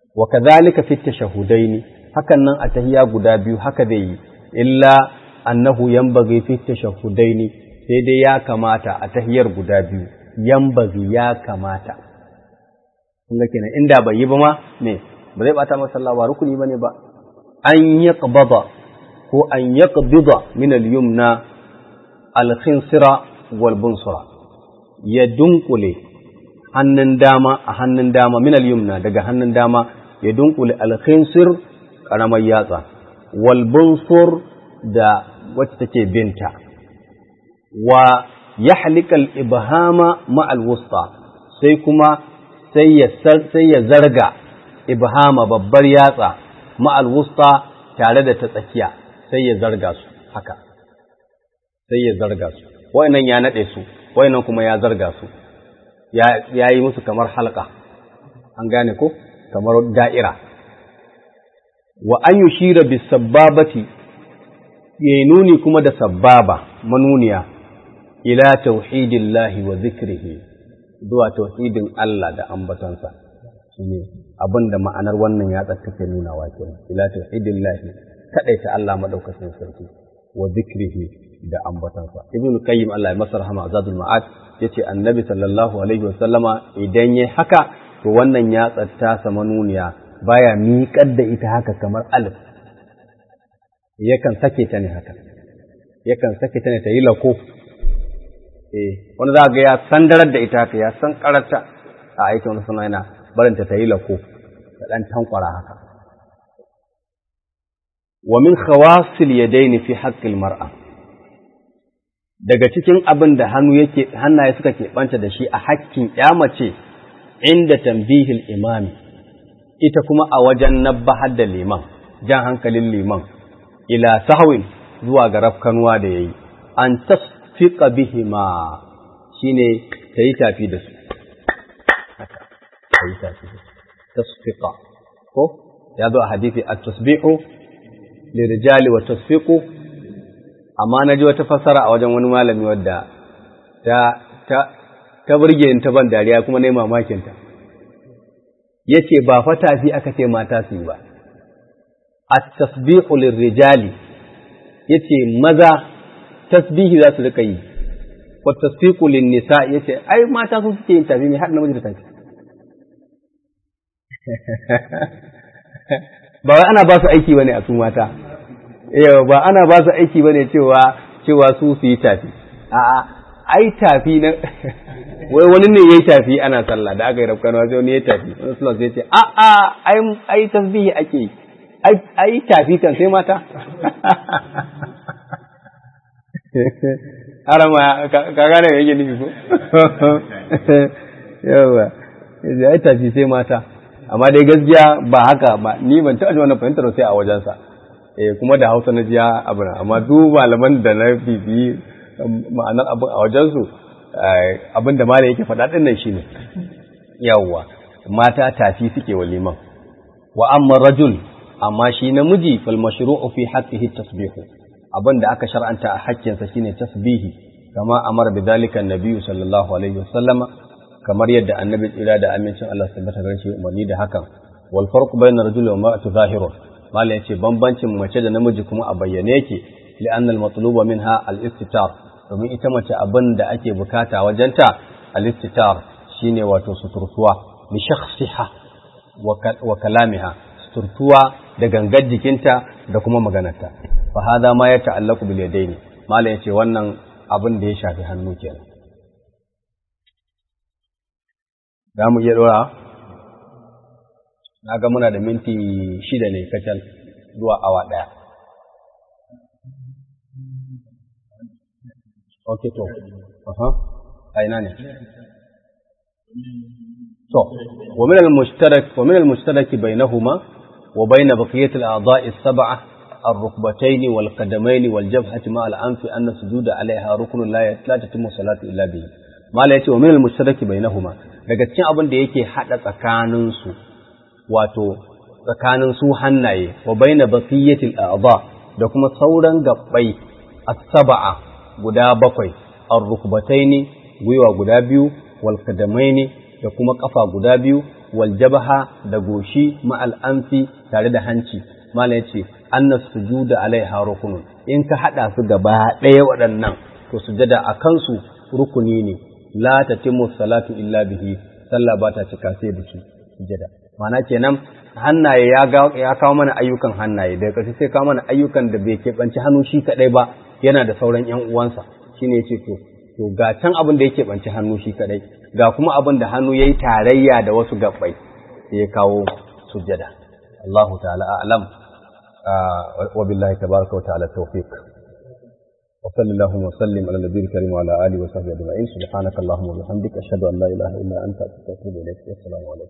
wa kadhalika fi tashahudaini hakan nan a tahiyya guda biyu haka zai yi illa annahu yanbaghi fi tashahudaini sai dai ya kamata a tahiyyar guda biyu yanbaghi ya kamata kun ga kenan inda bai yi ba ma me ba zai bata masa sallah ba rukuni bane ba an yaqbada ko an yaqbida min al-yumna al-khinsira wal bunsura ya dunkule hannun dama a hannun dama min al-yumna daga hannun dama ya dunkule al-khinsir karamar yatsa wal bunsur da wacce take binta wa yahlika al-ibhama ma al-wusta sai kuma sai ya sai ya zarga ibhama babbar yatsa ma al-wusta tare da ta tsakiya sai ya zarga su haka sai ya zarga su wayannan ya nade su wayannan kuma ya zarga su ya yi musu kamar halka an gane ko kamar da'ira wa an yushira bis sababati yayi nuni kuma da sababa manuniya ila tauhidillahi wa zikrihi zuwa tauhidin Allah da ambatonsa shine abinda ma'anar wannan ya take nuna wa kenan ila tauhidillahi kadaita Allah madaukakin sarki wa zikrihi da ambatonsa ibnu qayyim Allah ya masa rahama azadul ma'ad yace annabi sallallahu alaihi wasallama idan yayi haka to wannan ya tsatta sa manuniya baya miƙar da ita haka kamar alif yakan sake ta ne haka yakan sake ta ne ta yi lako eh wani za ga ya sandarar da ita haka ya san karata a aikin wani suna yana barinta ta yi lako da ɗan tankwara haka wa min khawasil yadaini fi haqqil mar'a daga cikin abin da hannu yake hannaye suka keɓanta da shi a hakkin mace inda tambihil imami ita kuma a wajen nabbahar da liman jan hankalin liman ila sahwin zuwa ga rafkanuwa da yayi an tasfiqa bihima shine tayi tafi da su tayi tafi tasfiqa ko ya zo a hadisi at-tasbihu lirijali wa tasfiqu amma naji wata fasara a wajen wani malami wadda ta ta ta burge ni ta ban dariya kuma nayi mamakin ta yace ba fa tafi aka ce mata su yi ba at-tasbihu lirijali yace maza tasbihi za su rika yi wa tasfiqu lin-nisa yace ai mata su suke yin tafi ne har namiji da tafi ba wai ana ba su aiki bane a su mata eh ba ana ba su aiki bane cewa cewa su su yi tafi a'a ai tafi na wai wani ne yayi tafi ana sallah da aka yi rafkanwa sai wani yayi tafi wani sallah sai ce a a ai ai tasbihi ake yi ai ai tafi kan sai mata arama ka gane me yake nufi ko yawa ai tafi sai mata amma dai gaskiya ba haka ba ni ban taɓa wannan fahimtar sai a wajensa eh kuma da Hausa na jiya abu amma duk malaman da na bibi ma'anar abu a wajensu abin da malai yake faɗa ɗin nan shine yawwa mata tafi suke wa liman wa amma rajul amma shi namiji fal mashru'u fi haqqihi tasbihu abin da aka shar'anta a haƙƙinsa shine tasbihi kama amara bidhalika an-nabi sallallahu alaihi wasallama kamar yadda annabi tsira da amincin Allah su tabbata gare shi umarni da hakan wal farqu bayna rajuli wa mar'ati zahirun malai yace bambancin mace da namiji kuma a bayyane yake li'anna al-matluba minha al-istitar domin ita mace abin da ake bukata wajenta al-istitar shine wato suturtuwa li shakhsiha wa kalamiha suturtuwa da gangar jikinta da kuma maganarta fa hada ma ya ta'allaqu bil yadaini malai yace wannan abin da ya shafi hannu kenan za mu iya ɗora na ga muna da minti shida ne kacal zuwa awa ɗaya ok to aha aina ne to wa min al-mushtarak wa min al-mushtarak bainahuma wa bain baqiyat al-a'dha'i as-sab'a الركبتين والقدمين والجبهة مع الأنف أن السجود عليها ركن لا لا تتم الصلاة إلا به ما لا يتي ومن المشترك بينهما daga cikin abin da yake hada tsakanin su wato tsakanin su hannaye wa baina baqiyatil a'dha da kuma sauran gabbai as-sab'a guda bakwai ar-rukbataini gwiwa guda biyu wal qadamaini da kuma kafa guda biyu wal jabha da goshi ma'al anfi tare da hanci malam yace anna sujuda alaiha rukunun in ka hada su gaba ɗaya waɗannan to sujada a kansu rukuni ne la tatimmu salatu illa bihi sallah ba ta cika sai da shi sujada ma'ana kenan hannaye ya ya kawo mana ayyukan hannaye daga ƙarshe sai kawo mana ayyukan da bai keɓanci hannu shi kaɗai ba yana da sauran ƴan uwansa shine yace to to ga can abin da yake banci hannu shi kaɗai ga kuma abin da hannu yayi tarayya da wasu gabbai sai ya kawo sujada Allahu ta'ala a'lam wa billahi tabaraka wa ta'ala tawfiq wa sallallahu wa sallim ala nabiyil karim wa ala alihi wa sahbihi ajma'in subhanakallahumma wa bihamdika ashhadu an la ilaha illa anta astaghfiruka wa atubu ilaik assalamu alaikum